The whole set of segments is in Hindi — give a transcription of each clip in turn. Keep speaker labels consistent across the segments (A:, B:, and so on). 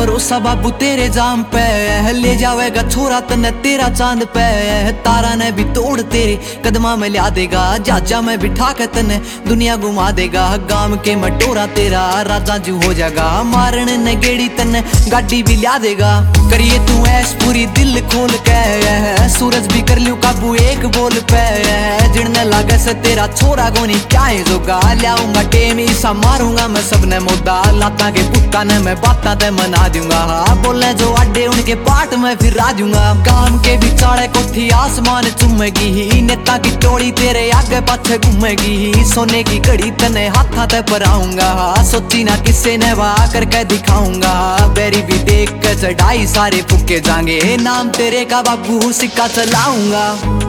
A: भरोसा बाबू तेरे जाम पे, ले जावेगा छोरा तने तेरा चांद पे। तारा ने भी तोड़ तेरे कदमा में ला देगा, जाजा में बिठा के तने दुनिया घुमा देगा। गांव के मटोरा तेरा राजा जू हो जाएगा, मारने ने गेड़ी तने गाड़ी भी ला देगा। करिए तू ऐश पूरी दिल खोल के, सूरज भी कर लूं काबू एक बोल पे। जिड़ने लागे से तेरा छोरा गोनी क्या है जोगा, लियाऊंगा टेमी सा मारूंगा मैं सबने मुद्दा। लाता के पुत्ता ने मैं बाता ते मना दूंगा, बोले जो अड्डे उनके पाट में फिर राजूंगा। गांव के बिचारे कोठी आसमान चुमेगी, नेता की टोली तेरे आगे पाछे घूमेगी। सोने की घड़ी तने हाथा ते पराऊंगा, सोची ना किसे ने वाह करके दिखाऊंगा। बेरी भी देख के चढ़ाई सारे फुके जाएंगे, नाम तेरे का बाबू सिक्का चलाऊंगा।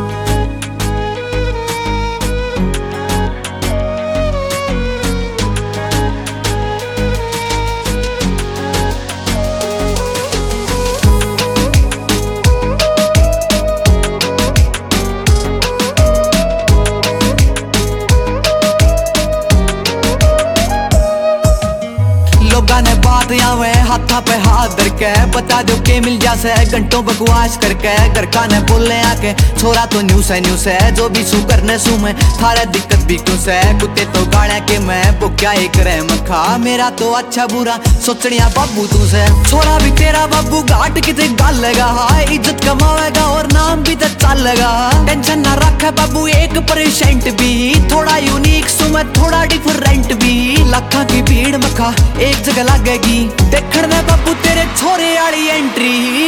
A: लोगा ने बात आवे हाथा पे हाथ धर के, बता दो के मिल जासे घंटों बकवास करके। घर का ने बोले आके छोरा तो न्यूस है, जो भी सू करने सू में थारे दिक्कत भी क्यों से। कुत्ते तो गाड़ा के मैं वो क्या एक रह मखा, मेरा तो अच्छा बुरा सोचनिया बाबू तू से। छोरा भी तेरा बाबू घाट किते गाल लगा, इज्जत कमावेगा और नाम भी तो चलेगा। टेंशन ना रखे बाबू एक परसेंट भी, थोड़ा यूनिक सू में थोड़ा डिफरेंट भी। लाखा की भीड़ मखा एक जगह लगेगी, देखण में बाबू तेरे छोरे वाली एंट्री।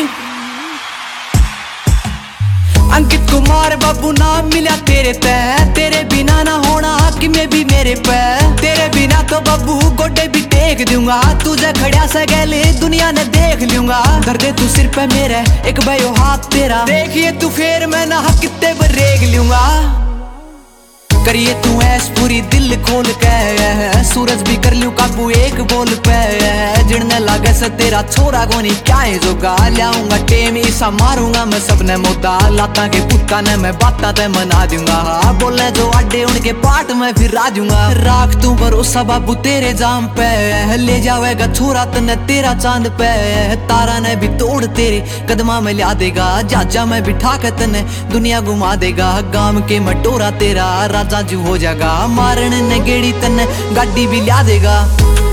A: अंकित कुमार बाबू नाम मिला तेरे ते, तेरे बिना ना होना कि मैं भी मेरे पे। तेरे बिना तो बाबू गोडे भी टेक दूंगा, तुझे खड़ा से गले दुनिया ने देख लूंगा। धर दे तू सिर पे मेरे एक भयो हाथ तेरा, देखिए तू फिर मैं ना कितने बरेग लूंगा। करिए तू ऐश पूरी दिल खोल के, सूरज भी कर लूं काबू एक बोल पे। जिड़ने लागे से तेरा छोरा गोनी क्या है जोगा, लियाऊंगा टेमी सा मारूंगा मैं सबने मुद्दा। लाता के पुत्ता ने मैं बाता ते मना दूंगा, बोले जो अड्डे उनके पाट में फिर राजूंगा। राख तू भरोसा बाबू तेरे जाम पे, ले जावेगा छोरा तने तेरा चांद पे। तारा ने भी तोड़ तेरे कदमा में ला देगा, जाजा में बिठा के तने दुनिया घुमा देगा। गांव के मटोरा तेरा राजा जू हो जाएगा, मारने ने गेड़ी तने गाड़ी भी ला देगा।